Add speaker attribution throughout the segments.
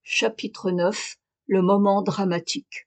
Speaker 1: Chapitre 9. Le moment dramatique.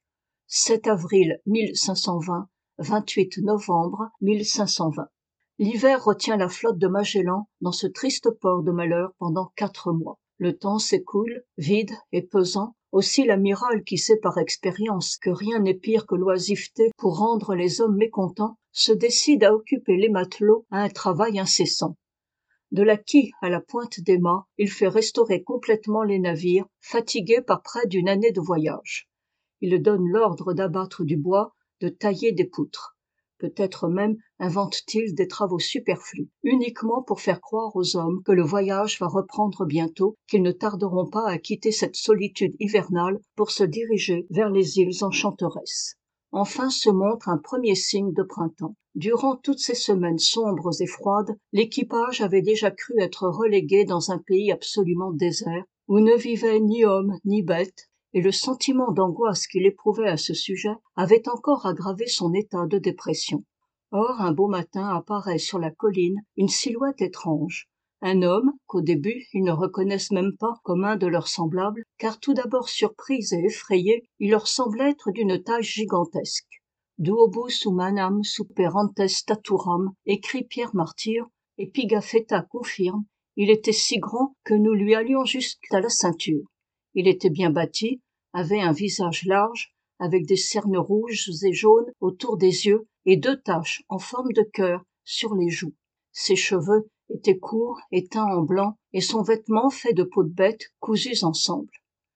Speaker 1: 7 avril 1520, 28 novembre 1520. L'hiver retient la flotte de Magellan dans ce triste port de malheur pendant 4 mois. Le temps s'écoule, vide et pesant. Aussi l'amiral, qui sait par expérience que rien n'est pire que l'oisiveté pour rendre les hommes mécontents, se décide à occuper les matelots à un travail incessant. De la quille à la pointe des mâts, il fait restaurer complètement les navires, fatigués par près d'une année de voyage. Il donne l'ordre d'abattre du bois, de tailler des poutres. Peut-être même invente-t-il des travaux superflus, uniquement pour faire croire aux hommes que le voyage va reprendre bientôt, qu'ils ne tarderont pas à quitter cette solitude hivernale pour se diriger vers les îles enchanteresses. Enfin se montre un premier signe de printemps. Durant toutes ces semaines sombres et froides, l'équipage avait déjà cru être relégué dans un pays absolument désert, où ne vivaient ni hommes ni bêtes, et le sentiment d'angoisse qu'il éprouvait à ce sujet avait encore aggravé son état de dépression. Or, un beau matin apparaît sur la colline une silhouette étrange. Un homme qu'au début ils ne reconnaissent même pas comme un de leurs semblables, car tout d'abord surpris et effrayés, il leur semble être d'une taille gigantesque. Duobus humanam superantes staturam, écrit Pierre Martyr, et Pigafetta confirme, il était si grand que nous lui allions jusqu'à la ceinture. Il était bien bâti, avait un visage large, avec des cernes rouges et jaunes autour des yeux et 2 taches en forme de cœur sur les joues. Ses cheveux étaient courts et teints en blanc, et son vêtement fait de peaux de bêtes cousues ensemble.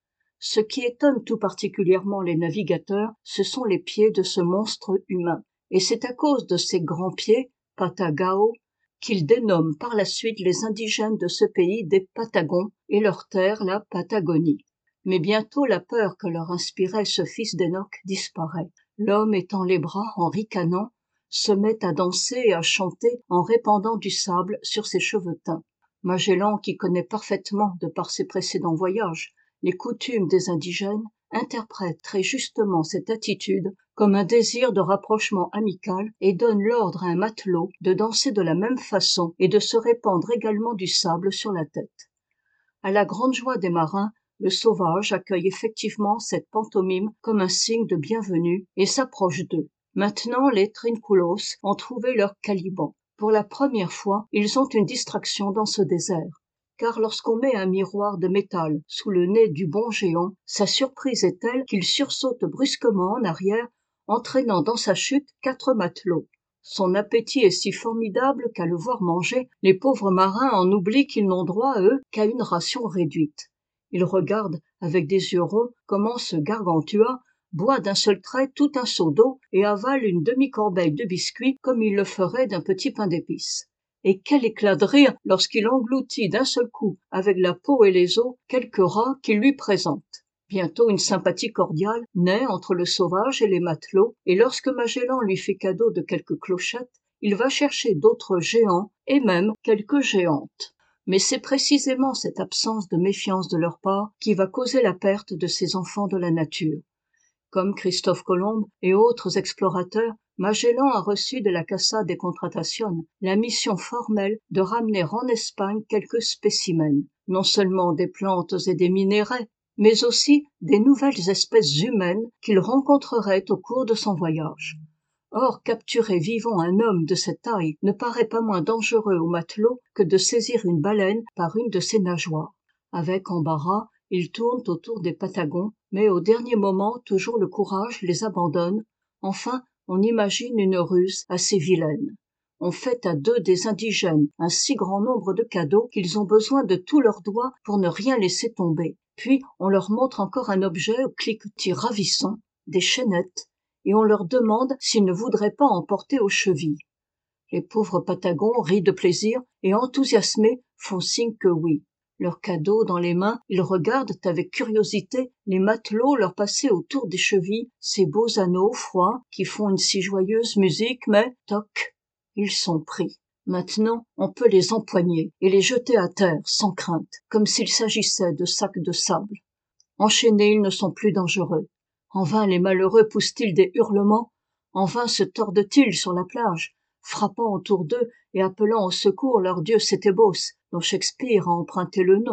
Speaker 1: Ce qui étonne tout particulièrement les navigateurs, ce sont les pieds de ce monstre humain, et c'est à cause de ces grands pieds, patagao, qu'ils dénomment par la suite les indigènes de ce pays des Patagons et leur terre la Patagonie. Mais bientôt la peur que leur inspirait ce fils d'Enoch disparaît. L'homme étend les bras en ricanant, se met à danser et à chanter en répandant du sable sur ses cheveux teints. Magellan, qui connaît parfaitement, de par ses précédents voyages, les coutumes des indigènes, interprète très justement cette attitude comme un désir de rapprochement amical et donne l'ordre à un matelot de danser de la même façon et de se répandre également du sable sur la tête. À la grande joie des marins, le sauvage accueille effectivement cette pantomime comme un signe de bienvenue et s'approche d'eux. Maintenant, les trinculos ont trouvé leur caliban. Pour la première fois, ils ont une distraction dans ce désert. Car lorsqu'on met un miroir de métal sous le nez du bon géant, sa surprise est telle qu'il sursaute brusquement en arrière, entraînant dans sa chute 4 matelots. Son appétit est si formidable qu'à le voir manger, les pauvres marins en oublient qu'ils n'ont droit, eux, qu'à une ration réduite. Ils regardent avec des yeux ronds comment ce gargantua boit d'un seul trait tout un seau d'eau et avale une demi-corbeille de biscuits comme il le ferait d'un petit pain d'épices. Et quel éclat de rire lorsqu'il engloutit d'un seul coup, avec la peau et les os, quelques rats qu'il lui présente. Bientôt une sympathie cordiale naît entre le sauvage et les matelots, et lorsque Magellan lui fait cadeau de quelques clochettes, il va chercher d'autres géants et même quelques géantes. Mais c'est précisément cette absence de méfiance de leur part qui va causer la perte de ces enfants de la nature. Comme Christophe Colomb et autres explorateurs, Magellan a reçu de la Casa de Contratación la mission formelle de ramener en Espagne quelques spécimens, non seulement des plantes et des minéraux, mais aussi des nouvelles espèces humaines qu'il rencontrerait au cours de son voyage. Or, capturer vivant un homme de cette taille ne paraît pas moins dangereux aux matelots que de saisir une baleine par une de ses nageoires. Avec embarras, ils tournent autour des Patagons, mais au dernier moment, toujours le courage les abandonne. Enfin, on imagine une ruse assez vilaine. On fait à 2 des indigènes un si grand nombre de cadeaux qu'ils ont besoin de tous leurs doigts pour ne rien laisser tomber. Puis, on leur montre encore un objet au cliquetis ravissant, des chaînettes, et on leur demande s'ils ne voudraient pas en porter aux chevilles. Les pauvres Patagons rient de plaisir et enthousiasmés font signe que oui. Leurs cadeaux dans les mains, ils regardent avec curiosité les matelots leur passer autour des chevilles ces beaux anneaux froids qui font une si joyeuse musique, mais toc, ils sont pris. Maintenant, on peut les empoigner et les jeter à terre sans crainte, comme s'il s'agissait de sacs de sable. Enchaînés, ils ne sont plus dangereux. En vain les malheureux poussent-ils des hurlements, en vain se tordent-ils sur la plage, frappant autour d'eux et appelant au secours leur dieu Sétébos, dont Shakespeare a emprunté le nom.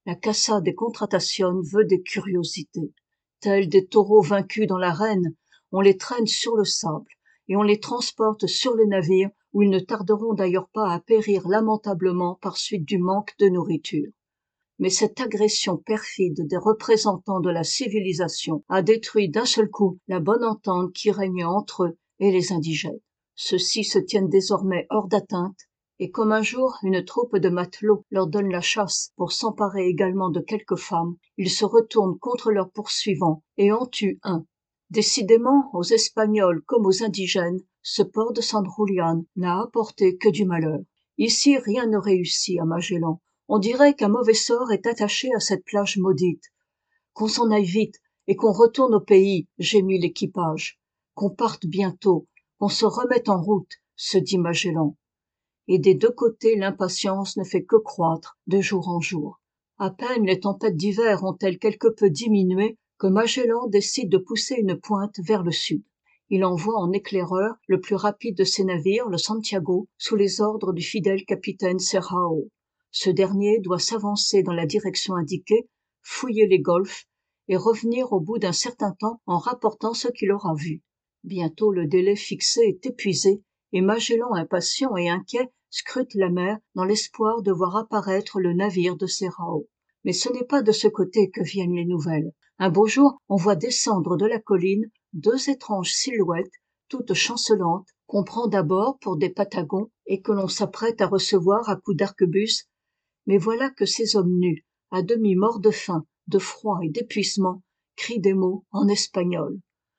Speaker 1: La Casa de Contratación veut des curiosités. Tels des taureaux vaincus dans l'arène, on les traîne sur le sable, et on les transporte sur les navires où ils ne tarderont d'ailleurs pas à périr lamentablement par suite du manque de nourriture. Mais cette agression perfide des représentants de la civilisation a détruit d'un seul coup la bonne entente qui régnait entre eux et les indigènes. Ceux-ci se tiennent désormais hors d'atteinte, et comme un jour une troupe de matelots leur donne la chasse pour s'emparer également de quelques femmes, ils se retournent contre leurs poursuivants et en tuent un. Décidément, aux Espagnols comme aux indigènes, ce port de San Julián n'a apporté que du malheur. Ici, rien ne réussit à Magellan. On dirait qu'un mauvais sort est attaché à cette plage maudite. Qu'on s'en aille vite et qu'on retourne au pays, gémit l'équipage. Qu'on parte bientôt, qu'on se remette en route, se dit Magellan. Et des deux côtés, l'impatience ne fait que croître de jour en jour. À peine les tempêtes d'hiver ont-elles quelque peu diminué que Magellan décide de pousser une pointe vers le sud. Il envoie en éclaireur le plus rapide de ses navires, le Santiago, sous les ordres du fidèle capitaine Serrao. Ce dernier doit s'avancer dans la direction indiquée, fouiller les golfes et revenir au bout d'un certain temps en rapportant ce qu'il aura vu. Bientôt le délai fixé est épuisé et Magellan, impatient et inquiet, scrute la mer dans l'espoir de voir apparaître le navire de Serrao. Mais ce n'est pas de ce côté que viennent les nouvelles. Un beau jour, on voit descendre de la colline deux étranges silhouettes, toutes chancelantes, qu'on prend d'abord pour des Patagons et que l'on s'apprête à recevoir à coups d'arquebus. Mais voilà que ces hommes nus, à demi morts de faim, de froid et d'épuisement, crient des mots en espagnol.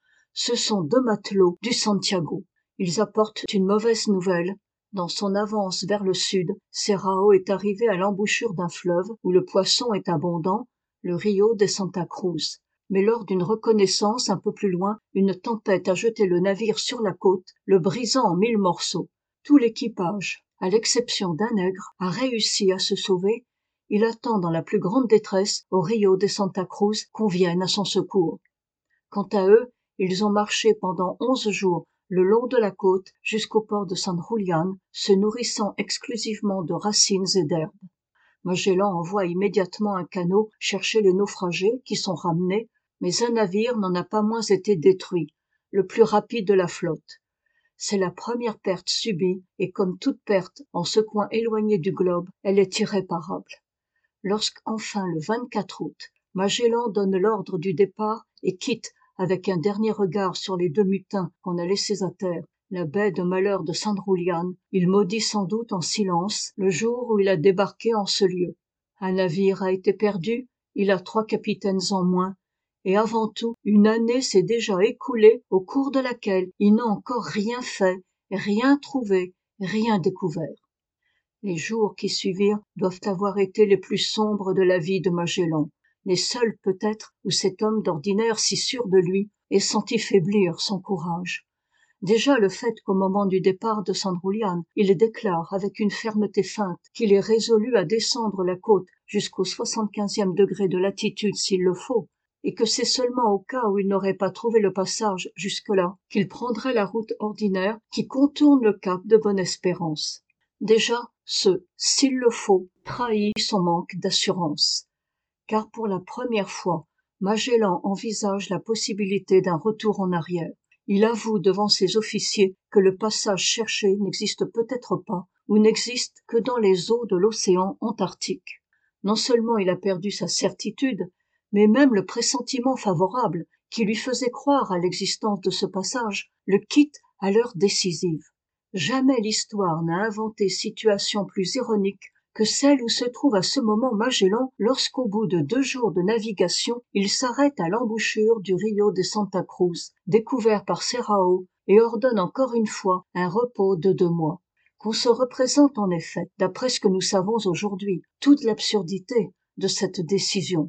Speaker 1: Ce sont deux matelots du Santiago. Ils apportent une mauvaise nouvelle. Dans son avance vers le sud, Serrao est arrivé à l'embouchure d'un fleuve où le poisson est abondant, le Rio de Santa Cruz. Mais lors d'une reconnaissance un peu plus loin, une tempête a jeté le navire sur la côte, le brisant en 1000 morceaux. Tout l'équipage, à l'exception d'un nègre, a réussi à se sauver. Il attend dans la plus grande détresse au Rio de Santa Cruz qu'on vienne à son secours. Quant à eux, ils ont marché pendant 11 jours le long de la côte jusqu'au port de San Julián, se nourrissant exclusivement de racines et d'herbes. Magellan envoie immédiatement un canot chercher les naufragés qui sont ramenés, mais un navire n'en a pas moins été détruit, le plus rapide de la flotte. C'est la première perte subie et comme toute perte en ce coin éloigné du globe, elle est irréparable. Lorsqu'enfin le 24 août, Magellan donne l'ordre du départ et quitte avec un dernier regard sur les deux mutins qu'on a laissés à terre, la baie de malheur de San Julián, il maudit sans doute en silence le jour où il a débarqué en ce lieu. Un navire a été perdu, il a 3 capitaines en moins, et avant tout, une année s'est déjà écoulée au cours de laquelle il n'a encore rien fait, rien trouvé, rien découvert. Les jours qui suivirent doivent avoir été les plus sombres de la vie de Magellan, les seuls peut-être où cet homme d'ordinaire si sûr de lui ait senti faiblir son courage. Déjà le fait qu'au moment du départ de San Julián, il déclare avec une fermeté feinte qu'il est résolu à descendre la côte jusqu'au 75e degré de latitude s'il le faut, et que c'est seulement au cas où il n'aurait pas trouvé le passage jusque-là qu'il prendrait la route ordinaire qui contourne le cap de Bonne-Espérance. Déjà, s'il le faut, trahit son manque d'assurance. Car pour la première fois, Magellan envisage la possibilité d'un retour en arrière. Il avoue devant ses officiers que le passage cherché n'existe peut-être pas ou n'existe que dans les eaux de l'océan Antarctique. Non seulement il a perdu sa certitude, mais même le pressentiment favorable qui lui faisait croire à l'existence de ce passage le quitte à l'heure décisive. Jamais l'histoire n'a inventé situation plus ironique que celle où se trouve à ce moment Magellan lorsqu'au bout de 2 jours de navigation, il s'arrête à l'embouchure du Rio de Santa Cruz, découvert par Serrao, et ordonne encore une fois un repos de 2 mois. Qu'on se représente en effet, d'après ce que nous savons aujourd'hui, toute l'absurdité de cette décision.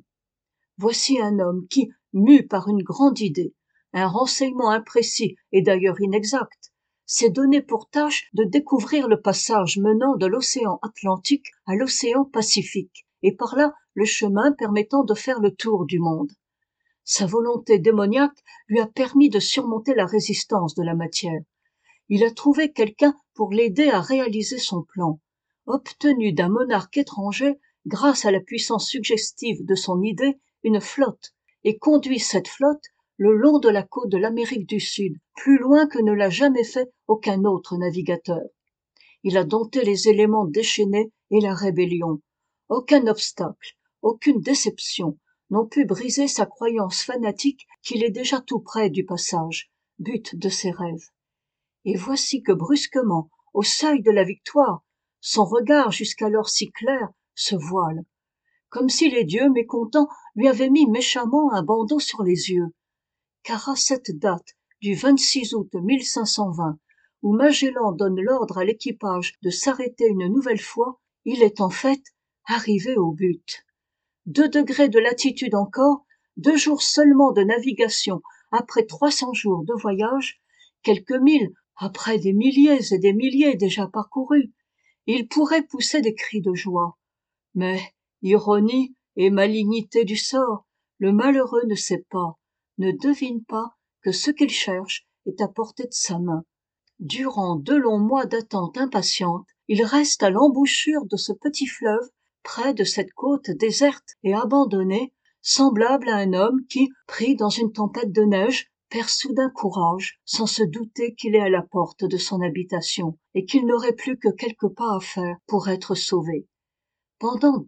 Speaker 1: Voici un homme qui, mu par une grande idée, un renseignement imprécis et d'ailleurs inexact, s'est donné pour tâche de découvrir le passage menant de l'océan Atlantique à l'océan Pacifique, et par là le chemin permettant de faire le tour du monde. Sa volonté démoniaque lui a permis de surmonter la résistance de la matière. Il a trouvé quelqu'un pour l'aider à réaliser son plan. Obtenu d'un monarque étranger, grâce à la puissance suggestive de son idée, une flotte, et conduit cette flotte le long de la côte de l'Amérique du Sud, plus loin que ne l'a jamais fait aucun autre navigateur. Il a dompté les éléments déchaînés et la rébellion. Aucun obstacle, aucune déception n'ont pu briser sa croyance fanatique qu'il est déjà tout près du passage, but de ses rêves. Et voici que brusquement, au seuil de la victoire, son regard jusqu'alors si clair se voile, comme si les dieux mécontents lui avaient mis méchamment un bandeau sur les yeux. Car à cette date du 26 août 1520, où Magellan donne l'ordre à l'équipage de s'arrêter une nouvelle fois, il est en fait arrivé au but. 2 degrés de latitude encore, 2 jours seulement de navigation après 300 jours de voyage, quelques milles après des milliers et des milliers déjà parcourus, il pourrait pousser des cris de joie. Mais, ironie et malignité du sort, le malheureux ne sait pas, ne devine pas que ce qu'il cherche est à portée de sa main. Durant 2 longs mois d'attente impatiente, il reste à l'embouchure de ce petit fleuve, près de cette côte déserte et abandonnée, semblable à un homme qui, pris dans une tempête de neige, perd soudain courage, sans se douter qu'il est à la porte de son habitation, et qu'il n'aurait plus que quelques pas à faire pour être sauvé. Pendant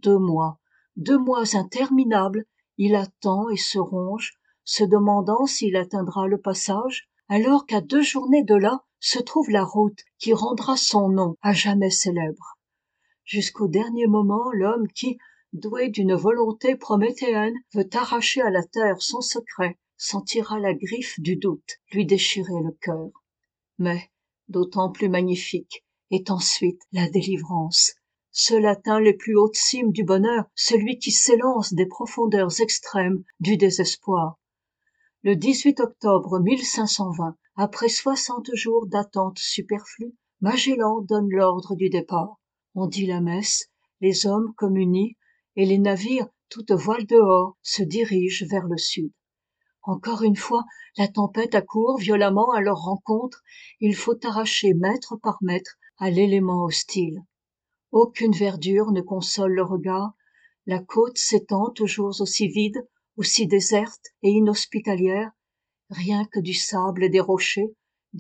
Speaker 1: 2 mois interminables, il attend et se ronge, se demandant s'il atteindra le passage, alors qu'à 2 journées de là se trouve la route qui rendra son nom à jamais célèbre. Jusqu'au dernier moment, l'homme qui, doué d'une volonté prométhéenne, veut arracher à la terre son secret, sentira la griffe du doute lui déchirer le cœur. Mais, d'autant plus magnifique, est ensuite la délivrance. Seul atteint les plus hautes cimes du bonheur celui qui s'élance des profondeurs extrêmes du désespoir. Le 18 octobre 1520, après 60 jours d'attente superflue, Magellan donne l'ordre du départ. On dit la messe, les hommes communient, et les navires, toutes voiles dehors, se dirigent vers le sud. Encore une fois, la tempête accourt violemment à leur rencontre, il faut arracher mètre par mètre à l'élément hostile. Aucune verdure ne console le regard, la côte s'étend toujours aussi vide, aussi déserte et inhospitalière, rien que du sable et des rochers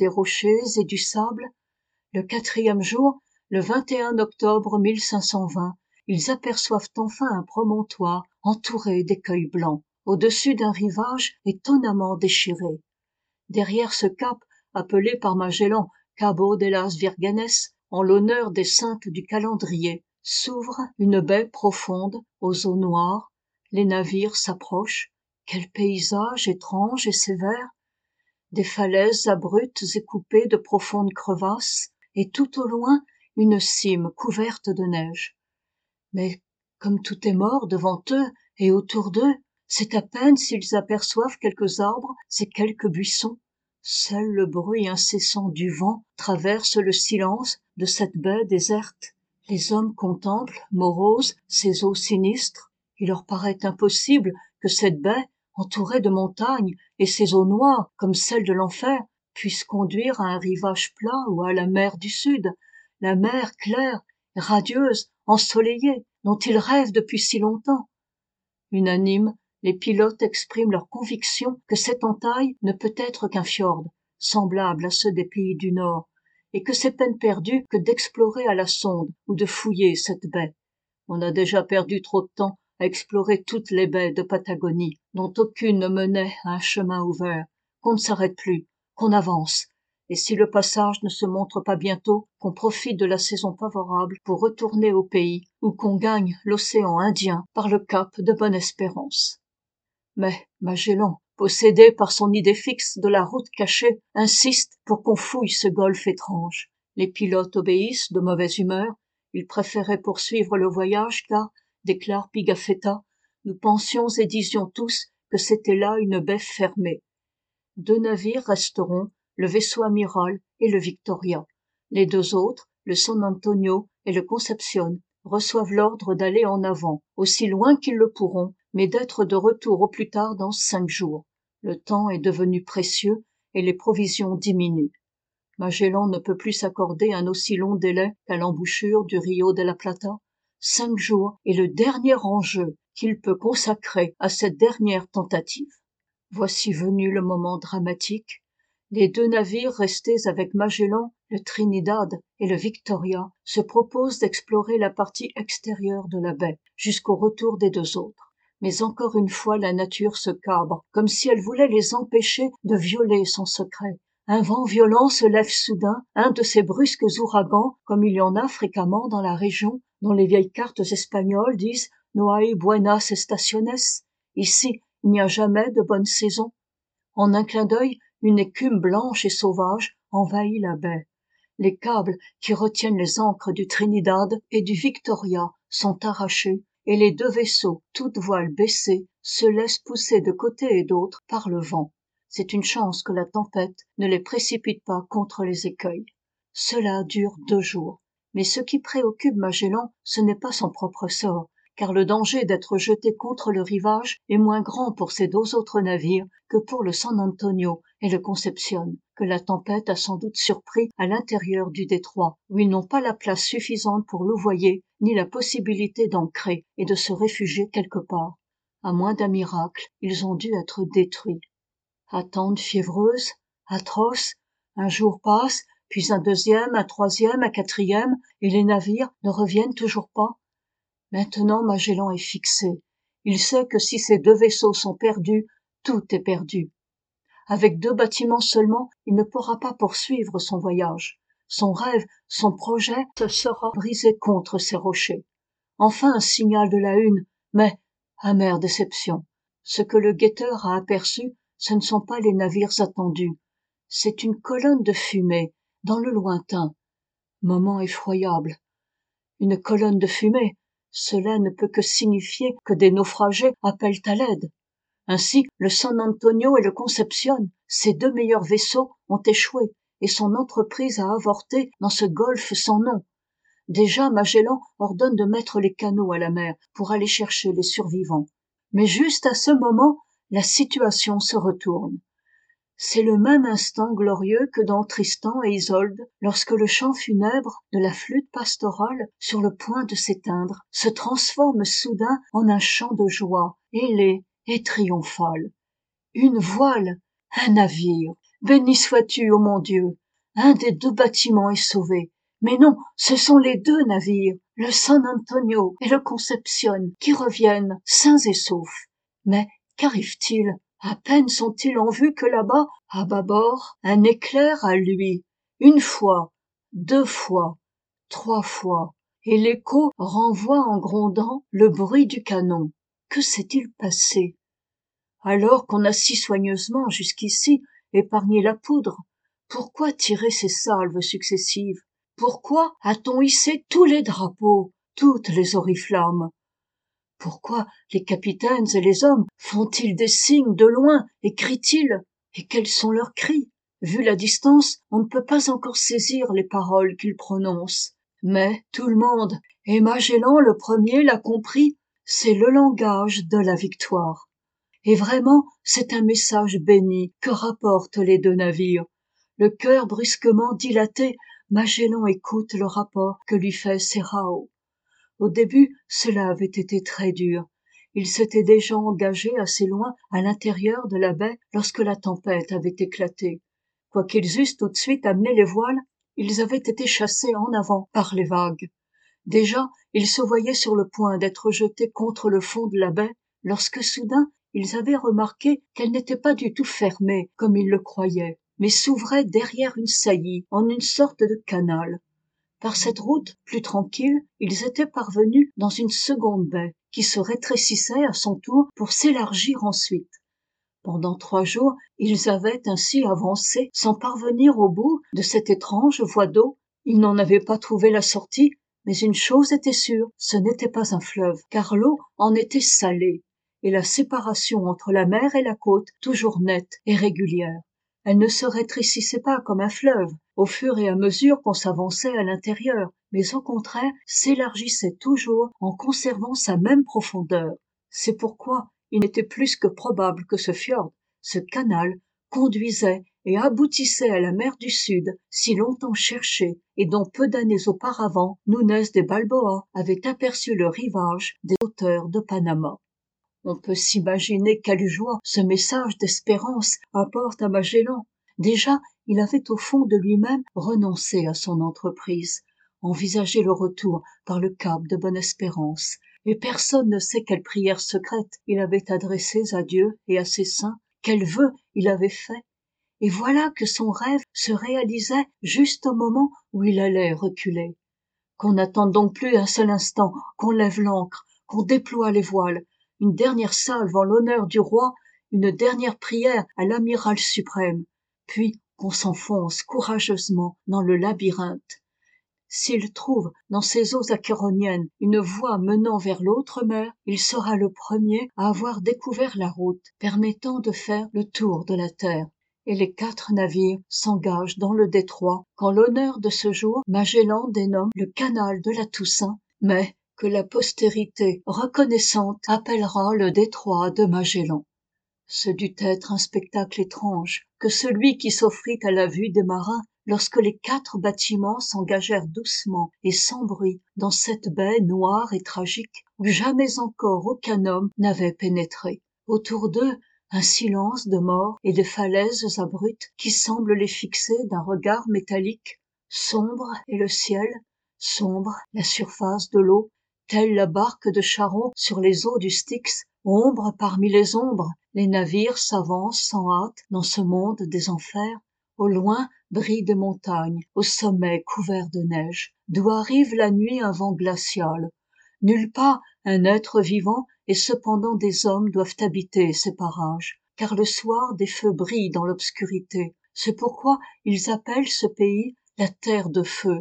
Speaker 1: et du sable. Le 4e jour, le 21 octobre 1520, ils aperçoivent enfin un promontoire entouré d'écueils blancs, au-dessus d'un rivage étonnamment déchiré. Derrière ce cap, appelé par Magellan Cabo de las Vírgenes, en l'honneur des saintes du calendrier, s'ouvre une baie profonde aux eaux noires. Les navires s'approchent. Quel paysage étrange et sévère! Des falaises abruptes et coupées de profondes crevasses, et tout au loin, une cime couverte de neige. Mais comme tout est mort devant eux et autour d'eux, c'est à peine s'ils aperçoivent quelques arbres et quelques buissons. Seul le bruit incessant du vent traverse le silence de cette baie déserte. Les hommes contemplent, moroses, ces eaux sinistres. Il leur paraît impossible que cette baie, entourée de montagnes, et ces eaux noires, comme celles de l'enfer, puissent conduire à un rivage plat ou à la mer du Sud, la mer claire, radieuse, ensoleillée, dont ils rêvent depuis si longtemps. Unanimes, les pilotes expriment leur conviction que cette entaille ne peut être qu'un fjord, semblable à ceux des pays du Nord, et que c'est peine perdue que d'explorer à la sonde ou de fouiller cette baie. On a déjà perdu trop de temps à explorer toutes les baies de Patagonie, dont aucune ne menait à un chemin ouvert, qu'on ne s'arrête plus, qu'on avance, et si le passage ne se montre pas bientôt, qu'on profite de la saison favorable pour retourner au pays, ou qu'on gagne l'océan Indien par le cap de Bonne-Espérance. Mais Magellan, possédé par son idée fixe de la route cachée, insiste pour qu'on fouille ce golfe étrange. Les pilotes obéissent de mauvaise humeur, ils préféraient poursuivre le voyage car, déclare Pigafetta, nous pensions et disions tous que c'était là une baie fermée. 2 navires resteront, le vaisseau amiral et le Victoria. Les 2 autres, le San Antonio et le Concepcion, reçoivent l'ordre d'aller en avant, aussi loin qu'ils le pourront, mais d'être de retour au plus tard dans 5 jours. Le temps est devenu précieux et les provisions diminuent. Magellan ne peut plus s'accorder un aussi long délai qu'à l'embouchure du Rio de la Plata. 5 jours est le dernier enjeu qu'il peut consacrer à cette dernière tentative. Voici venu le moment dramatique. Les 2 navires restés avec Magellan, le Trinidad et le Victoria, se proposent d'explorer la partie extérieure de la baie, jusqu'au retour des 2 autres. Mais encore une fois la nature se cabre, comme si elle voulait les empêcher de violer son secret. Un vent violent se lève soudain, un de ces brusques ouragans, comme il y en a fréquemment dans la région, dont les vieilles cartes espagnoles disent « No hay buenas estaciones », ici il n'y a jamais de bonne saison. En un clin d'œil, une écume blanche et sauvage envahit la baie. Les câbles qui retiennent les ancres du Trinidad et du Victoria sont arrachés et les 2 vaisseaux, toutes voiles baissées, se laissent pousser de côté et d'autre par le vent. C'est une chance que la tempête ne les précipite pas contre les écueils. Cela dure 2 jours. Mais ce qui préoccupe Magellan, ce n'est pas son propre sort, car le danger d'être jeté contre le rivage est moins grand pour ces 2 autres navires que pour le San Antonio et le Concepcion, que la tempête a sans doute surpris à l'intérieur du détroit, où ils n'ont pas la place suffisante pour louvoyer, ni la possibilité d'ancrer et de se réfugier quelque part. À moins d'un miracle, ils ont dû être détruits. Attente fiévreuse, atroce, un jour passe, puis un 2e, un 3e, un 4e, et les navires ne reviennent toujours pas. Maintenant Magellan est fixé. Il sait que si ces 2 vaisseaux sont perdus, tout est perdu. Avec 2 bâtiments seulement, il ne pourra pas poursuivre son voyage. Son rêve, son projet se sera brisé contre ces rochers. Enfin un signal de la hune, mais, amère déception, ce que le guetteur a aperçu, ce ne sont pas les navires attendus. C'est une colonne de fumée, dans le lointain. Moment effroyable. Une colonne de fumée, cela ne peut que signifier que des naufragés appellent à l'aide. Ainsi, le San Antonio et le Concepcion, ses 2 meilleurs vaisseaux, ont échoué, et son entreprise a avorté dans ce golfe sans nom. Déjà Magellan ordonne de mettre les canots à la mer pour aller chercher les survivants. Mais juste à ce moment, la situation se retourne. C'est le même instant glorieux que dans Tristan et Isolde, lorsque le chant funèbre de la flûte pastorale, sur le point de s'éteindre, se transforme soudain en un chant de joie, ailé et triomphal. Une voile, un navire, béni sois-tu, ô mon Dieu, un des 2 bâtiments est sauvé. Mais non, ce sont les 2 navires, le San Antonio et le Concepcion, qui reviennent sains et saufs. Mais qu'arrive-t-il? À peine sont-ils en vue que là-bas, à bâbord, un éclair à lui. 1 fois, 2 fois, 3 fois, et l'écho renvoie en grondant le bruit du canon. Que s'est-il passé? Alors qu'on a si soigneusement jusqu'ici épargné la poudre, pourquoi tirer ces salves successives? Pourquoi a-t-on hissé tous les drapeaux, toutes les oriflammes? Pourquoi les capitaines et les hommes font-ils des signes de loin et crient-ils? Et quels sont leurs cris? Vu la distance, on ne peut pas encore saisir les paroles qu'ils prononcent. Mais tout le monde, et Magellan le premier l'a compris, c'est le langage de la victoire. Et vraiment, c'est un message béni que rapportent les 2 navires. Le cœur brusquement dilaté, Magellan écoute le rapport que lui fait Serrao. Au début, cela avait été très dur. Il s'était déjà engagé assez loin à l'intérieur de la baie lorsque la tempête avait éclaté. Quoiqu'ils eussent tout de suite amené les voiles, ils avaient été chassés en avant par les vagues. Déjà, ils se voyaient sur le point d'être jetés contre le fond de la baie, lorsque soudain, ils avaient remarqué qu'elle n'était pas du tout fermée comme ils le croyaient, mais s'ouvrait derrière une saillie en une sorte de canal. Par cette route plus tranquille, ils étaient parvenus dans une seconde baie qui se rétrécissait à son tour pour s'élargir ensuite. Pendant 3 jours, ils avaient ainsi avancé sans parvenir au bout de cette étrange voie d'eau. Ils n'en avaient pas trouvé la sortie, mais une chose était sûre, ce n'était pas un fleuve, car l'eau en était salée, et la séparation entre la mer et la côte toujours nette et régulière. Elle ne se rétrécissait pas comme un fleuve, au fur et à mesure qu'on s'avançait à l'intérieur, mais au contraire s'élargissait toujours en conservant sa même profondeur. C'est pourquoi il n'était plus que probable que ce fjord, ce canal, conduisait et aboutissait à la mer du Sud, si longtemps cherchée, et dont peu d'années auparavant Núñez de Balboa avait aperçu le rivage des hauteurs de Panama. On peut s'imaginer quelle joie ce message d'espérance apporte à Magellan. Déjà, il avait au fond de lui-même renoncé à son entreprise, envisagé le retour par le cap de Bonne-Espérance, et personne ne sait quelles prières secrètes il avait adressées à Dieu et à ses saints, quels vœux il avait faits. Et voilà que son rêve se réalisait juste au moment où il allait reculer. Qu'on n'attende donc plus un seul instant, qu'on lève l'ancre, qu'on déploie les voiles, une dernière salve en l'honneur du roi, une dernière prière à l'amiral suprême, puis qu'on s'enfonce courageusement dans le labyrinthe. S'il trouve dans ces eaux acéroniennes une voie menant vers l'autre mer, il sera le premier à avoir découvert la route permettant de faire le tour de la terre. Et les 4 navires s'engagent dans le détroit qu'en l'honneur de ce jour Magellan dénomme le canal de la Toussaint, mais que la postérité reconnaissante appellera le détroit de Magellan. Ce dut être un spectacle étrange que celui qui s'offrit à la vue des marins lorsque les 4 bâtiments s'engagèrent doucement et sans bruit dans cette baie noire et tragique où jamais encore aucun homme n'avait pénétré. Autour d'eux, un silence de mort et des falaises abruptes qui semblent les fixer d'un regard métallique. Sombre est le ciel, sombre la surface de l'eau, telle la barque de Charon sur les eaux du Styx. Ombre parmi les ombres, les navires s'avancent sans hâte dans ce monde des enfers. Au loin brillent des montagnes, au sommet couverts de neige, d'où arrive la nuit un vent glacial. Nulle part un être vivant et cependant des hommes doivent habiter ces parages, car le soir des feux brillent dans l'obscurité. C'est pourquoi ils appellent ce pays la terre de feu.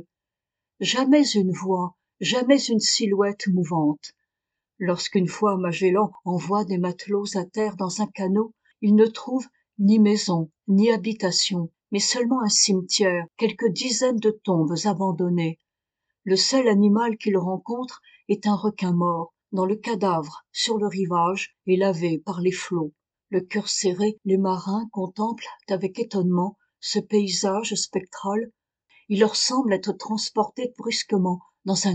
Speaker 1: Jamais une voix, jamais une silhouette mouvante. Lorsqu'une fois Magellan envoie des matelots à terre dans un canot, il ne trouve ni maison, ni habitation, mais seulement un cimetière, quelques dizaines de tombes abandonnées. Le seul animal qu'il rencontre est un requin mort, dont le cadavre sur le rivage est lavé par les flots. Le cœur serré, les marins contemplent avec étonnement ce paysage spectral. Il leur semble être transportés brusquement dans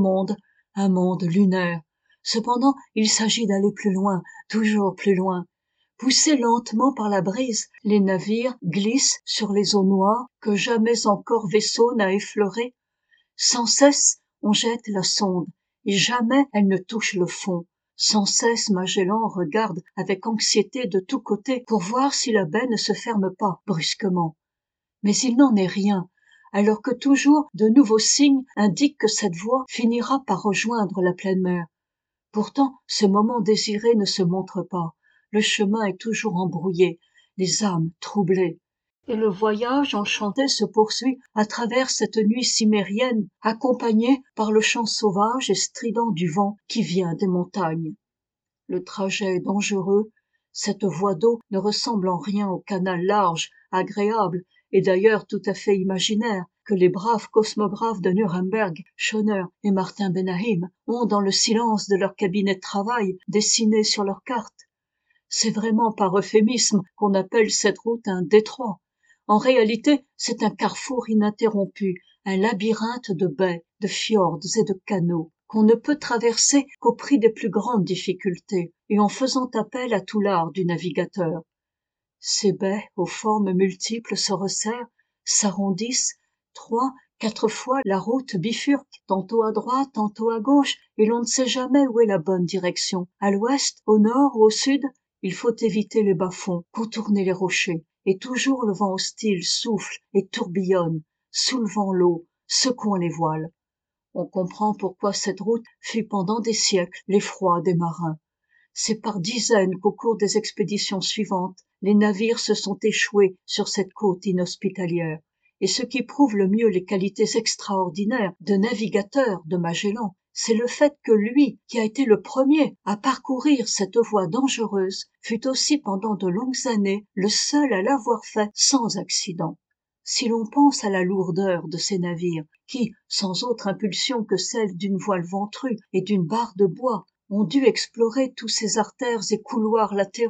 Speaker 1: un monde lunaire. Cependant, il s'agit d'aller plus loin, toujours plus loin. Poussés lentement par la brise, les navires glissent sur les eaux noires que jamais encore vaisseau n'a effleurées. Sans cesse, on jette la sonde, et jamais elle ne touche le fond. Sans cesse, Magellan regarde avec anxiété de tous côtés pour voir si la baie ne se ferme pas brusquement. Mais il n'en est rien, alors que toujours de nouveaux signes indiquent que cette voie finira par rejoindre la pleine mer. Pourtant, ce moment désiré ne se montre pas. Le chemin est toujours embrouillé, les âmes troublées. Et le voyage enchanté se poursuit à travers cette nuit cimérienne, accompagné par le chant sauvage et strident du vent qui vient des montagnes. Le trajet est dangereux. Cette voie d'eau ne ressemble en rien au canal large, agréable, et d'ailleurs tout à fait imaginaire, que les braves cosmographes de Nuremberg, Schoner et Martin Benahim, ont dans le silence de leur cabinet de travail dessiné sur leurs cartes. C'est vraiment par euphémisme qu'on appelle cette route un détroit. En réalité, c'est un carrefour ininterrompu, un labyrinthe de baies, de fjords et de canaux, qu'on ne peut traverser qu'au prix des plus grandes difficultés et en faisant appel à tout l'art du navigateur. Ces baies aux formes multiples se resserrent, s'arrondissent, 3, 4 fois la route bifurque, tantôt à droite, tantôt à gauche, et l'on ne sait jamais où est la bonne direction. À l'ouest, au nord ou au sud, il faut éviter les bas-fonds, contourner les rochers, et toujours le vent hostile souffle et tourbillonne, soulevant l'eau, secouant les voiles. On comprend pourquoi cette route fut pendant des siècles l'effroi des marins. C'est par dizaines qu'au cours des expéditions suivantes, les navires se sont échoués sur cette côte inhospitalière. Et ce qui prouve le mieux les qualités extraordinaires de navigateur de Magellan, c'est le fait que lui, qui a été le premier à parcourir cette voie dangereuse, fut aussi pendant de longues années le seul à l'avoir fait sans accident. Si l'on pense à la lourdeur de ces navires, qui, sans autre impulsion que celle d'une voile ventrue et d'une barre de bois, ont dû explorer tous ces artères et couloirs latéraux,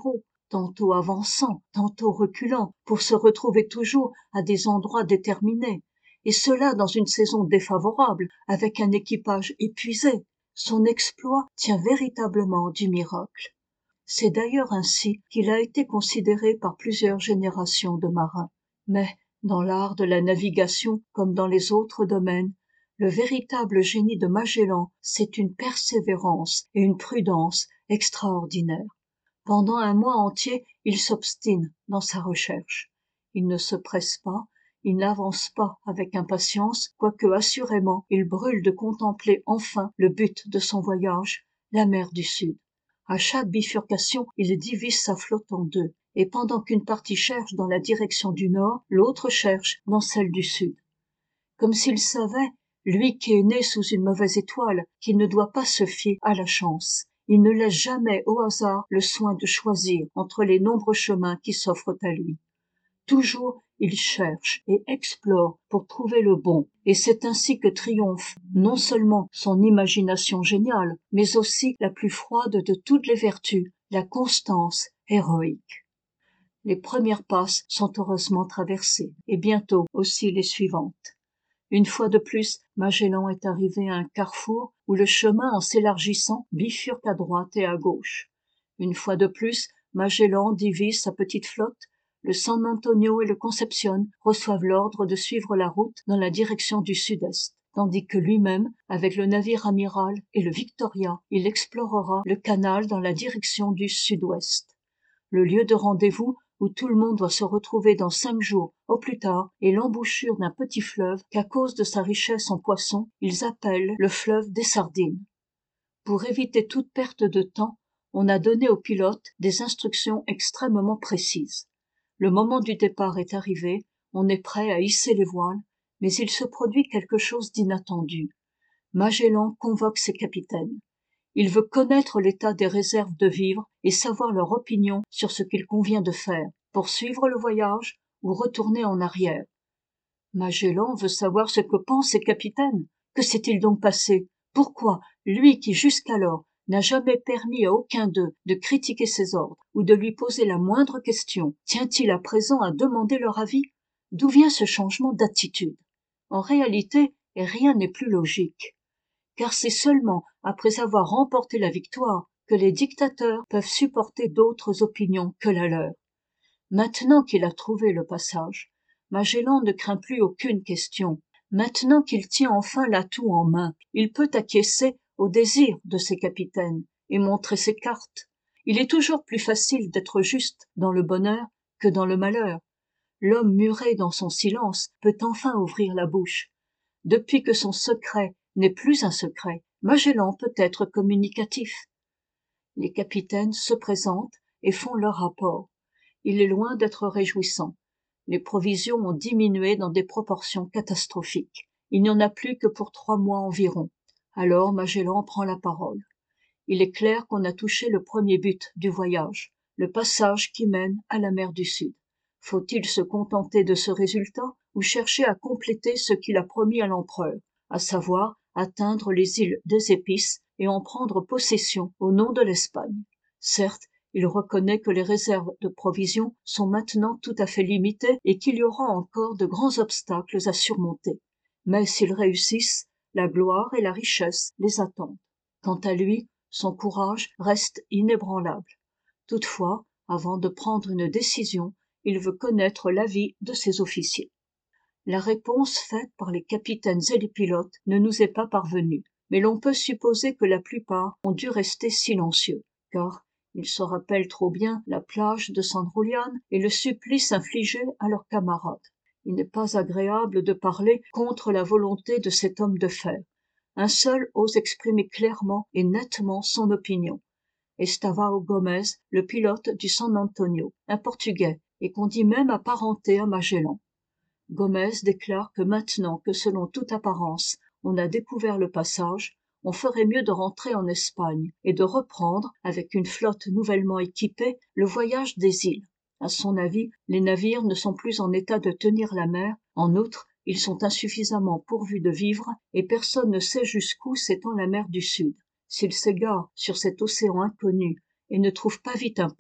Speaker 1: tantôt avançant, tantôt reculant, pour se retrouver toujours à des endroits déterminés, et cela dans une saison défavorable, avec un équipage épuisé. Son exploit tient véritablement du miracle. C'est d'ailleurs ainsi qu'il a été considéré par plusieurs générations de marins. Mais, dans l'art de la navigation comme dans les autres domaines, le véritable génie de Magellan, c'est une persévérance et une prudence extraordinaires. Pendant un mois entier, il s'obstine dans sa recherche. Il ne se presse pas, il n'avance pas avec impatience, quoique assurément il brûle de contempler enfin le but de son voyage, la mer du Sud. À chaque bifurcation, il divise sa flotte en deux, et pendant qu'une partie cherche dans la direction du nord, l'autre cherche dans celle du sud. Comme s'il savait, lui qui est né sous une mauvaise étoile, qu'il ne doit pas se fier à la chance. Il ne laisse jamais au hasard le soin de choisir entre les nombreux chemins qui s'offrent à lui. Toujours il cherche et explore pour trouver le bon, et c'est ainsi que triomphe non seulement son imagination géniale, mais aussi la plus froide de toutes les vertus, la constance héroïque. Les premières passes sont heureusement traversées, et bientôt aussi les suivantes. Une fois de plus, Magellan est arrivé à un carrefour où le chemin, en s'élargissant, bifurque à droite et à gauche. Une fois de plus, Magellan divise sa petite flotte. Le San Antonio et le Concepcion reçoivent l'ordre de suivre la route dans la direction du sud-est, tandis que lui-même, avec le navire amiral et le Victoria, il explorera le canal dans la direction du sud-ouest. Le lieu de rendez-vous où tout le monde doit se retrouver dans 5 jours au plus tard est l'embouchure d'un petit fleuve qu'à cause de sa richesse en poissons, ils appellent le fleuve des Sardines. Pour éviter toute perte de temps, on a donné aux pilotes des instructions extrêmement précises. Le moment du départ est arrivé, on est prêt à hisser les voiles, mais il se produit quelque chose d'inattendu. Magellan convoque ses capitaines. Il veut connaître l'état des réserves de vivres et savoir leur opinion sur ce qu'il convient de faire, poursuivre le voyage ou retourner en arrière. Magellan veut savoir ce que pensent ses capitaines. Que s'est-il donc passé? Pourquoi, lui qui jusqu'alors n'a jamais permis à aucun d'eux de critiquer ses ordres ou de lui poser la moindre question, tient-il à présent à demander leur avis? D'où vient ce changement d'attitude? En réalité, rien n'est plus logique. Car c'est seulement après avoir remporté la victoire que les dictateurs peuvent supporter d'autres opinions que la leur. Maintenant qu'il a trouvé le passage, Magellan ne craint plus aucune question. Maintenant qu'il tient enfin l'atout en main, il peut acquiescer au désir de ses capitaines et montrer ses cartes. Il est toujours plus facile d'être juste dans le bonheur que dans le malheur. L'homme muré dans son silence peut enfin ouvrir la bouche. Depuis que son secret n'est plus un secret, Magellan peut être communicatif. Les capitaines se présentent et font leur rapport. Il est loin d'être réjouissant. Les provisions ont diminué dans des proportions catastrophiques. Il n'y en a plus que pour 3 mois environ. Alors Magellan prend la parole. Il est clair qu'on a touché le premier but du voyage, le passage qui mène à la mer du Sud. Faut-il se contenter de ce résultat ou chercher à compléter ce qu'il a promis à l'empereur, à savoir atteindre les îles des Épices et en prendre possession au nom de l'Espagne? Certes, il reconnaît que les réserves de provisions sont maintenant tout à fait limitées et qu'il y aura encore de grands obstacles à surmonter. Mais s'ils réussissent, la gloire et la richesse les attendent. Quant à lui, son courage reste inébranlable. Toutefois, avant de prendre une décision, il veut connaître l'avis de ses officiers. La réponse faite par les capitaines et les pilotes ne nous est pas parvenue, mais l'on peut supposer que la plupart ont dû rester silencieux, car ils se rappellent trop bien la plage de San Julián et le supplice infligé à leurs camarades. Il n'est pas agréable de parler contre la volonté de cet homme de fer. Un seul ose exprimer clairement et nettement son opinion. Estavao Gomez, le pilote du San Antonio, un Portugais, et qu'on dit même apparenté à Magellan. Gomez déclare que maintenant que selon toute apparence on a découvert le passage, on ferait mieux de rentrer en Espagne et de reprendre, avec une flotte nouvellement équipée, le voyage des îles. À son avis, les navires ne sont plus en état de tenir la mer. En outre, ils sont insuffisamment pourvus de vivres et personne ne sait jusqu'où s'étend la mer du Sud. S'ils s'égarent sur cet océan inconnu et ne trouvent pas vite un port,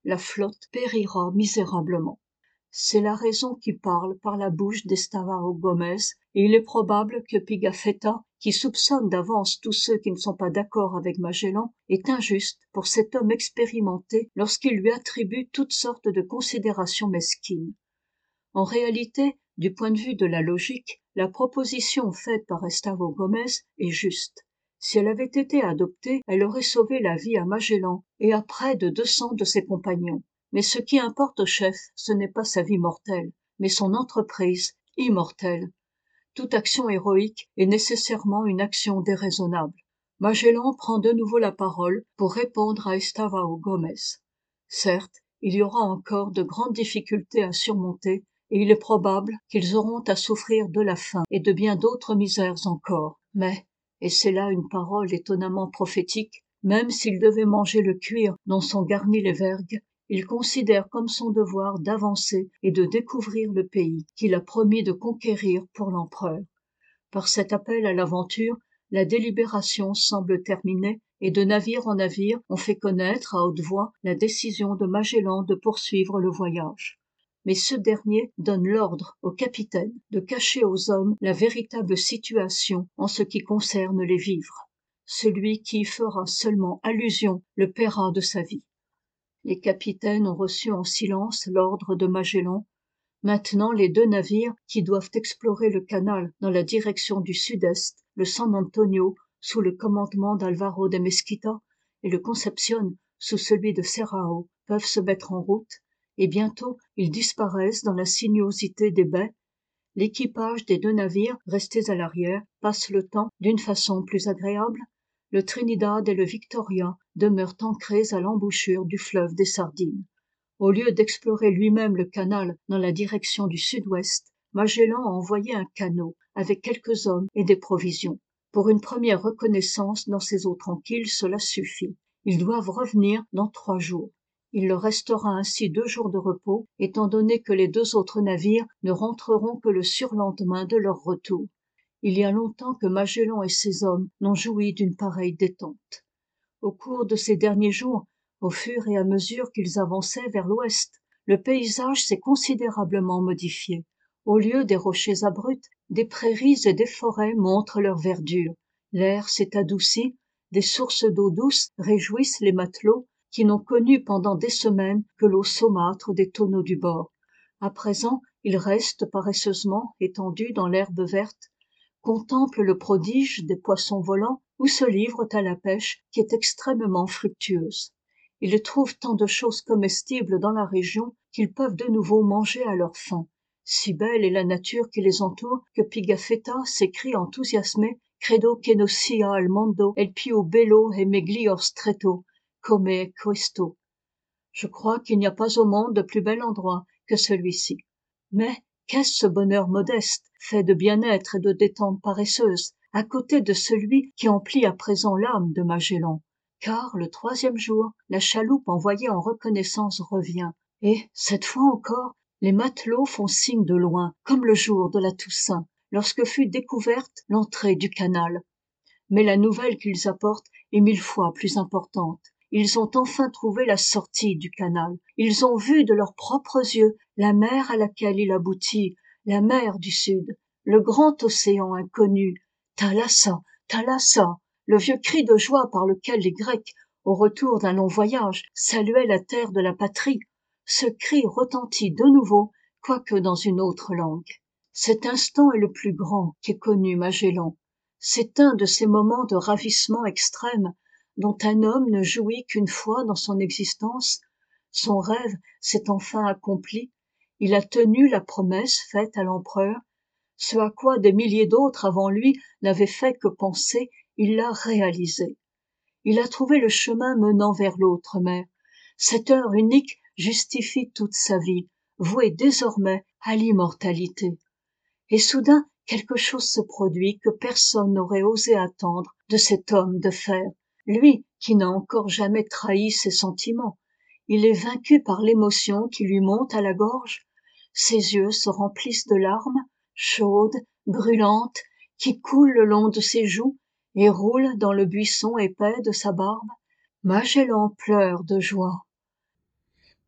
Speaker 1: la flotte périra misérablement. C'est la raison qui parle par la bouche d'Estavao Gomez, et il est probable que Pigafetta, qui soupçonne d'avance tous ceux qui ne sont pas d'accord avec Magellan, est injuste pour cet homme expérimenté lorsqu'il lui attribue toutes sortes de considérations mesquines. En réalité, du point de vue de la logique, la proposition faite par Estavo Gomez est juste. Si elle avait été adoptée, elle aurait sauvé la vie à Magellan et à près de 200 de ses compagnons. Mais ce qui importe au chef, ce n'est pas sa vie mortelle, mais son entreprise immortelle. Toute action héroïque est nécessairement une action déraisonnable. Magellan prend de nouveau la parole pour répondre à Estavo Gomez. Certes, il y aura encore de grandes difficultés à surmonter, et il est probable qu'ils auront à souffrir de la faim et de bien d'autres misères encore. Mais, et c'est là une parole étonnamment prophétique, même s'ils devaient manger le cuir dont sont garnis les vergues, il considère comme son devoir d'avancer et de découvrir le pays qu'il a promis de conquérir pour l'empereur. Par cet appel à l'aventure, la délibération semble terminée, et de navire en navire on fait connaître à haute voix la décision de Magellan de poursuivre le voyage. Mais ce dernier donne l'ordre au capitaine de cacher aux hommes la véritable situation en ce qui concerne les vivres. Celui qui y fera seulement allusion le paiera de sa vie. Les capitaines ont reçu en silence l'ordre de Magellan. Maintenant, les 2 navires qui doivent explorer le canal dans la direction du sud-est, le San Antonio sous le commandement d'Alvaro de Mesquita et le Concepcion sous celui de Serrao, peuvent se mettre en route, et bientôt ils disparaissent dans la sinuosité des baies. L'équipage des 2 navires restés à l'arrière passe le temps d'une façon plus agréable. Le Trinidad et le Victoria demeurent ancrés à l'embouchure du fleuve des Sardines. Au lieu d'explorer lui-même le canal dans la direction du sud-ouest, Magellan a envoyé un canot avec quelques hommes et des provisions. Pour une première reconnaissance dans ces eaux tranquilles, cela suffit. Ils doivent revenir dans 3 jours. Il leur restera ainsi 2 jours de repos, étant donné que les 2 autres navires ne rentreront que le surlendemain de leur retour. Il y a longtemps que Magellan et ses hommes n'ont joui d'une pareille détente. Au cours de ces derniers jours, au fur et à mesure qu'ils avançaient vers l'ouest, le paysage s'est considérablement modifié. Au lieu des rochers abrupts, des prairies et des forêts montrent leur verdure. L'air s'est adouci, des sources d'eau douce réjouissent les matelots qui n'ont connu pendant des semaines que l'eau saumâtre des tonneaux du bord. À présent, ils restent paresseusement étendus dans l'herbe verte, contemplent le prodige des poissons volants ou se livrent à la pêche qui est extrêmement fructueuse. Ils trouvent tant de choses comestibles dans la région qu'ils peuvent de nouveau manger à leur faim. Si belle est la nature qui les entoure que Pigafetta s'écrie enthousiasmé « Credo che non sia al mondo el più bello e meglio stretto, come è questo ». Je crois qu'il n'y a pas au monde de plus bel endroit que celui-ci. Mais qu'est-ce ce bonheur modeste, fait de bien-être et de détente paresseuse, à côté de celui qui emplit à présent l'âme de Magellan? Car le 3e jour, la chaloupe envoyée en reconnaissance revient, et, cette fois encore, les matelots font signe de loin, comme le jour de la Toussaint, lorsque fut découverte l'entrée du canal. Mais la nouvelle qu'ils apportent est 1000 fois plus importante. Ils ont enfin trouvé la sortie du canal. Ils ont vu de leurs propres yeux la mer à laquelle il aboutit, la mer du Sud, le grand océan inconnu. Thalassa, Thalassa, le vieux cri de joie par lequel les Grecs, au retour d'un long voyage, saluaient la terre de la patrie. Ce cri retentit de nouveau, quoique dans une autre langue. Cet instant est le plus grand qu'ait connu Magellan. C'est un de ces moments de ravissement extrême dont un homme ne jouit qu'une fois dans son existence. Son rêve s'est enfin accompli. Il a tenu la promesse faite à l'empereur. Ce à quoi des milliers d'autres avant lui n'avaient fait que penser, il l'a réalisé. Il a trouvé le chemin menant vers l'autre mer. Cette heure unique justifie toute sa vie, vouée désormais à l'immortalité. Et soudain, quelque chose se produit que personne n'aurait osé attendre de cet homme de fer, lui qui n'a encore jamais trahi ses sentiments. Il est vaincu par l'émotion qui lui monte à la gorge. Ses yeux se remplissent de larmes, chaudes, brûlantes, qui coulent le long de ses joues et roulent dans le buisson épais de sa barbe. Magellan pleure de joie.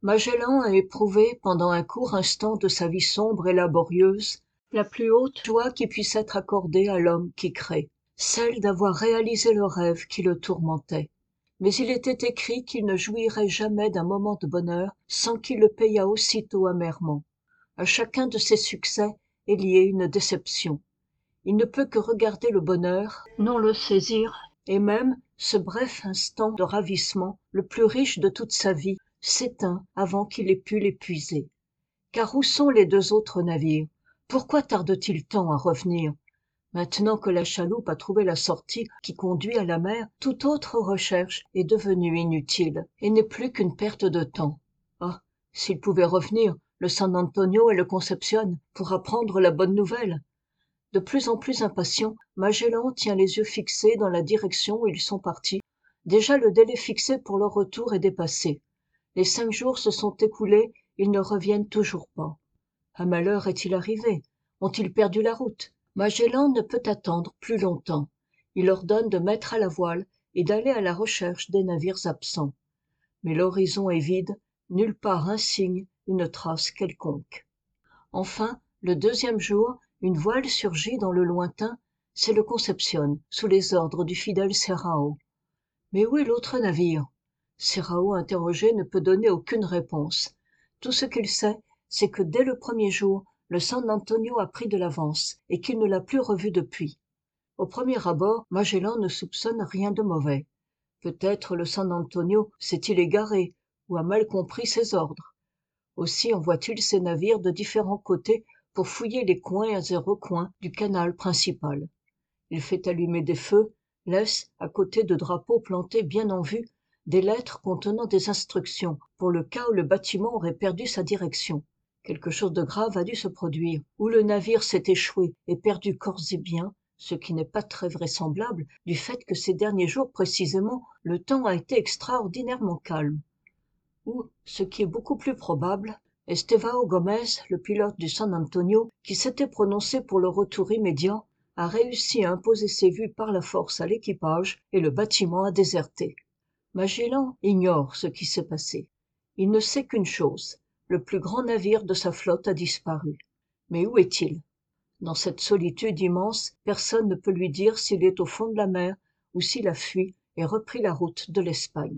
Speaker 1: Magellan a éprouvé, pendant un court instant de sa vie sombre et laborieuse, la plus haute joie qui puisse être accordée à l'homme qui crée, celle d'avoir réalisé le rêve qui le tourmentait. Mais il était écrit qu'il ne jouirait jamais d'un moment de bonheur sans qu'il le payât aussitôt amèrement. À chacun de ses succès est liée une déception. Il ne peut que regarder le bonheur, non le saisir, et même ce bref instant de ravissement, le plus riche de toute sa vie, s'éteint avant qu'il ait pu l'épuiser. Car où sont les deux autres navires? Pourquoi tarde-t-il tant à revenir? Maintenant que la chaloupe a trouvé la sortie qui conduit à la mer, toute autre recherche est devenue inutile et n'est plus qu'une perte de temps. Ah, s'il pouvait revenir, le San Antonio et le Concepcion, pour apprendre la bonne nouvelle. De plus en plus impatient, Magellan tient les yeux fixés dans la direction où ils sont partis. Déjà le délai fixé pour leur retour est dépassé. Les 5 jours se sont écoulés, ils ne reviennent toujours pas. Un malheur est-il arrivé? Ont-ils perdu la route? Magellan ne peut attendre plus longtemps. Il ordonne de mettre à la voile et d'aller à la recherche des navires absents. Mais l'horizon est vide, nulle part un signe, une trace quelconque. Enfin, le 2e jour, une voile surgit dans le lointain, c'est le Concepcion, sous les ordres du fidèle Serrao. Mais où est l'autre navire? Serrao, interrogé, ne peut donner aucune réponse. Tout ce qu'il sait, c'est que dès le 1er jour, le San Antonio a pris de l'avance et qu'il ne l'a plus revu depuis. Au premier abord, Magellan ne soupçonne rien de mauvais. Peut-être le San Antonio s'est-il égaré ou a mal compris ses ordres. Aussi envoie-t-il ses navires de différents côtés pour fouiller les coins et recoins du canal principal. Il fait allumer des feux, laisse, à côté de drapeaux plantés bien en vue, des lettres contenant des instructions pour le cas où le bâtiment aurait perdu sa direction. Quelque chose de grave a dû se produire, ou le navire s'est échoué et perdu corps et biens, ce qui n'est pas très vraisemblable du fait que ces derniers jours précisément, le temps a été extraordinairement calme. Ou, ce qui est beaucoup plus probable, Estevao Gomez, le pilote du San Antonio, qui s'était prononcé pour le retour immédiat, a réussi à imposer ses vues par la force à l'équipage et le bâtiment a déserté. Magellan ignore ce qui s'est passé. Il ne sait qu'une chose, le plus grand navire de sa flotte a disparu. Mais où est-il? Dans cette solitude immense, personne ne peut lui dire s'il est au fond de la mer ou s'il a fui et repris la route de l'Espagne.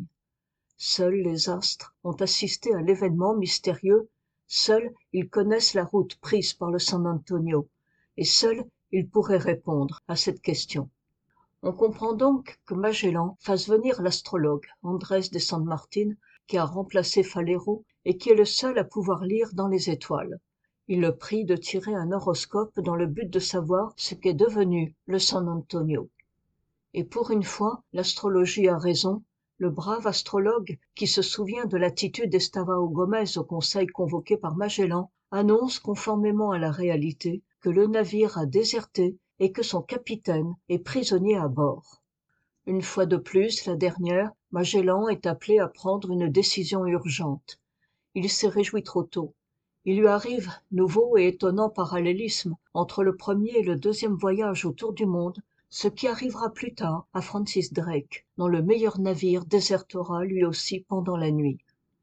Speaker 1: Seuls les astres ont assisté à l'événement mystérieux, seuls ils connaissent la route prise par le San Antonio, et seuls ils pourraient répondre à cette question. On comprend donc que Magellan fasse venir l'astrologue Andrés de San Martin, qui a remplacé Falero et qui est le seul à pouvoir lire dans les étoiles. Il le prie de tirer un horoscope dans le but de savoir ce qu'est devenu le San Antonio. Et pour une fois, l'astrologie a raison. Le brave astrologue, qui se souvient de l'attitude d'Estevao Gomez au conseil convoqué par Magellan, annonce, conformément à la réalité, que le navire a déserté et que son capitaine est prisonnier à bord. Une fois de plus, la dernière, Magellan est appelé à prendre une décision urgente. Il s'est réjoui trop tôt. Il lui arrive nouveau et étonnant parallélisme entre le premier et le 2e voyage autour du monde, ce qui arrivera plus tard à Francis Drake, dont le meilleur navire désertera lui aussi pendant la nuit.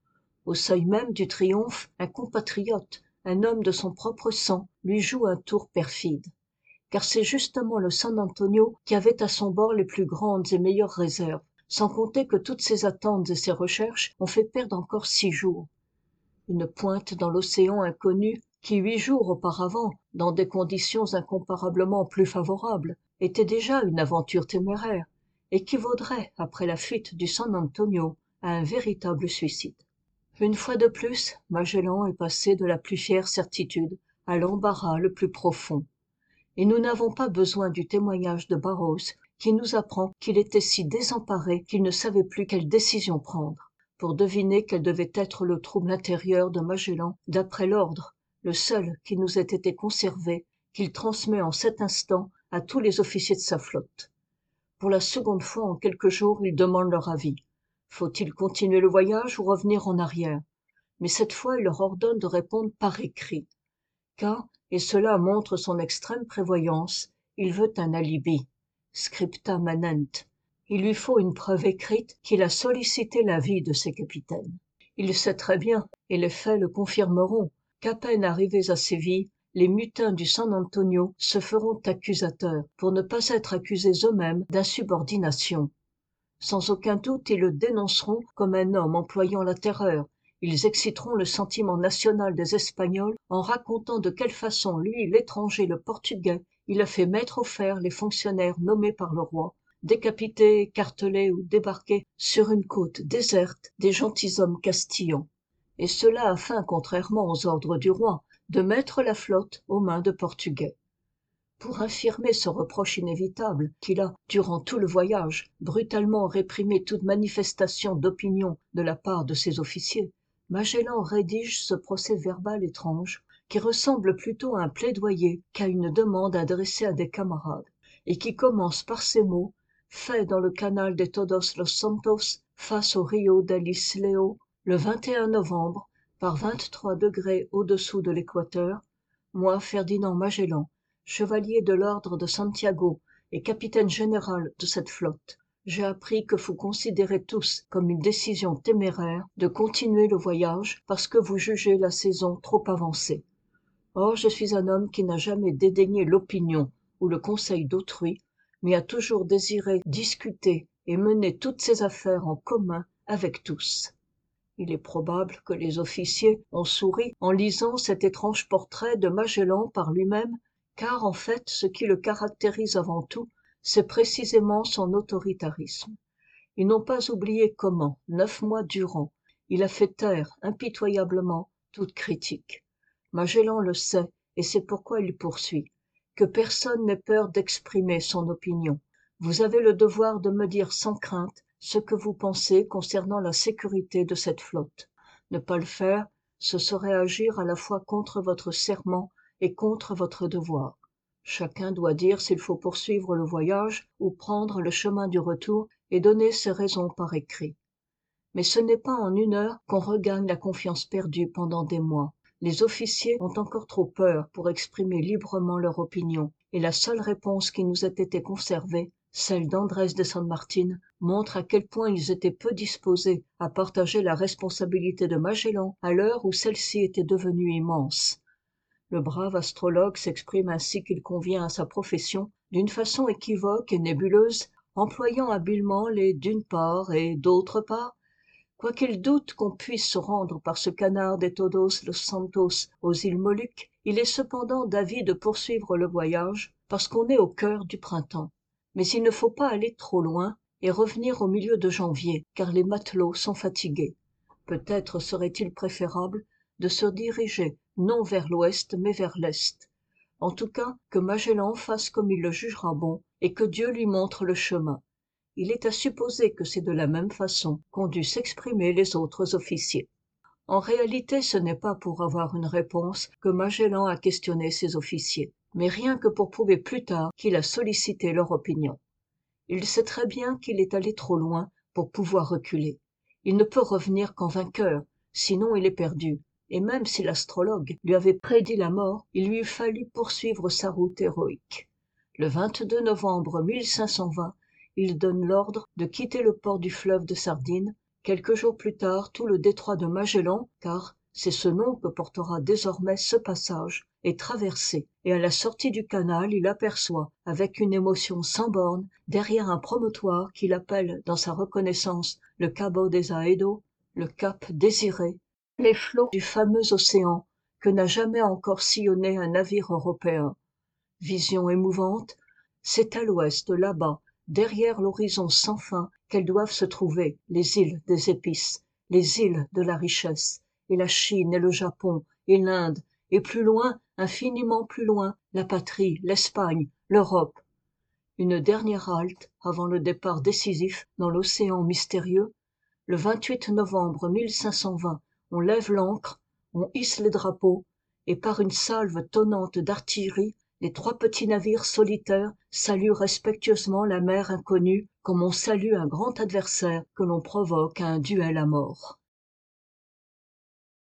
Speaker 1: Au seuil même du triomphe, un compatriote, un homme de son propre sang, lui joue un tour perfide. Car c'est justement le San Antonio qui avait à son bord les plus grandes et meilleures réserves, sans compter que toutes ses attentes et ses recherches ont fait perdre encore 6 jours. Une pointe dans l'océan inconnu qui 8 jours auparavant, dans des conditions incomparablement plus favorables, était déjà une aventure téméraire, équivaudrait, après la fuite du San Antonio, à un véritable suicide. Une fois de plus, Magellan est passé de la plus fière certitude à l'embarras le plus profond. Et nous n'avons pas besoin du témoignage de Barros qui nous apprend qu'il était si désemparé qu'il ne savait plus quelle décision prendre, pour deviner quel devait être le trouble intérieur de Magellan d'après l'ordre, le seul qui nous ait été conservé, qu'il transmet en cet instant à tous les officiers de sa flotte. Pour la seconde fois en quelques jours, il demande leur avis. Faut-il continuer le voyage ou revenir en arrière? Mais cette fois, il leur ordonne de répondre par écrit. Car, et cela montre son extrême prévoyance, il veut un alibi. Scripta manent. Il lui faut une preuve écrite qu'il a sollicité l'avis de ses capitaines. Il sait très bien, et les faits le confirmeront, qu'à peine arrivés à Séville, les mutins du San Antonio se feront accusateurs pour ne pas être accusés eux-mêmes d'insubordination. Sans aucun doute, ils le dénonceront comme un homme employant la terreur. Ils exciteront le sentiment national des Espagnols en racontant de quelle façon lui, l'étranger, le portugais, il a fait mettre au fer les fonctionnaires nommés par le roi, décapiter, écarteler ou débarquer sur une côte déserte des gentilshommes castillans. Et cela afin, contrairement aux ordres du roi, de mettre la flotte aux mains de Portugais. Pour infirmer ce reproche inévitable qu'il a, durant tout le voyage, brutalement réprimé toute manifestation d'opinion de la part de ses officiers, Magellan rédige ce procès-verbal étrange, qui ressemble plutôt à un plaidoyer qu'à une demande adressée à des camarades, et qui commence par ces mots, faits dans le canal de Todos los Santos, face au Rio del Isleo, le 21 novembre, par 23 degrés au-dessous de l'équateur, moi, Ferdinand Magellan, chevalier de l'ordre de Santiago et capitaine général de cette flotte, j'ai appris que vous considérez tous comme une décision téméraire de continuer le voyage parce que vous jugez la saison trop avancée. Or, je suis un homme qui n'a jamais dédaigné l'opinion ou le conseil d'autrui, mais a toujours désiré discuter et mener toutes ses affaires en commun avec tous. Il est probable que les officiers ont souri en lisant cet étrange portrait de Magellan par lui-même, car en fait, ce qui le caractérise avant tout, c'est précisément son autoritarisme. Ils n'ont pas oublié comment, 9 mois durant, il a fait taire impitoyablement toute critique. Magellan le sait, et c'est pourquoi il poursuit. Que personne n'ait peur d'exprimer son opinion. Vous avez le devoir de me dire sans crainte ce que vous pensez concernant la sécurité de cette flotte. Ne pas le faire, ce serait agir à la fois contre votre serment et contre votre devoir. Chacun doit dire s'il faut poursuivre le voyage ou prendre le chemin du retour et donner ses raisons par écrit. Mais ce n'est pas en une heure qu'on regagne la confiance perdue pendant des mois. Les officiers ont encore trop peur pour exprimer librement leur opinion, et la seule réponse qui nous a été conservée, celle d'Andrés de San Martin, montre à quel point ils étaient peu disposés à partager la responsabilité de Magellan à l'heure où celle-ci était devenue immense. Le brave astrologue s'exprime ainsi qu'il convient à sa profession, d'une façon équivoque et nébuleuse, employant habilement les d'une part et d'autre part. Quoiqu'il doute qu'on puisse se rendre par ce canal de Todos los Santos aux îles Moluques, il est cependant d'avis de poursuivre le voyage parce qu'on est au cœur du printemps. Mais il ne faut pas aller trop loin et revenir au milieu de janvier, car les matelots sont fatigués. Peut-être serait-il préférable de se diriger non vers l'ouest mais vers l'est. En tout cas, que Magellan fasse comme il le jugera bon et que Dieu lui montre le chemin. Il est à supposer que c'est de la même façon qu'ont dû s'exprimer les autres officiers. En réalité, ce n'est pas pour avoir une réponse que Magellan a questionné ses officiers, mais rien que pour prouver plus tard qu'il a sollicité leur opinion. Il sait très bien qu'il est allé trop loin pour pouvoir reculer. Il ne peut revenir qu'en vainqueur, sinon il est perdu. Et même si l'astrologue lui avait prédit la mort, il lui eût fallu poursuivre sa route héroïque. Le 22 novembre 1520, il donne l'ordre de quitter le port du fleuve de Sardine. Quelques jours plus tard, tout le détroit de Magellan, car c'est ce nom que portera désormais ce passage, est traversé, et à la sortie du canal, il aperçoit, avec une émotion sans borne, derrière un promontoire qu'il appelle dans sa reconnaissance le Cabo des Aedo, le cap désiré, les flots du fameux océan que n'a jamais encore sillonné un navire européen. Vision émouvante, c'est à l'ouest, là-bas, derrière l'horizon sans fin, qu'elles doivent se trouver, les îles des épices, les îles de la richesse, et la Chine et le Japon, et l'Inde, et plus loin, infiniment plus loin, la patrie, l'Espagne, l'Europe. Une dernière halte avant le départ décisif dans l'océan mystérieux. Le 28 novembre 1520, on lève l'ancre, on hisse les drapeaux, et par une salve tonnante d'artillerie, les 3 petits navires solitaires saluent respectueusement la mer inconnue comme on salue un grand adversaire que l'on provoque à un duel à mort.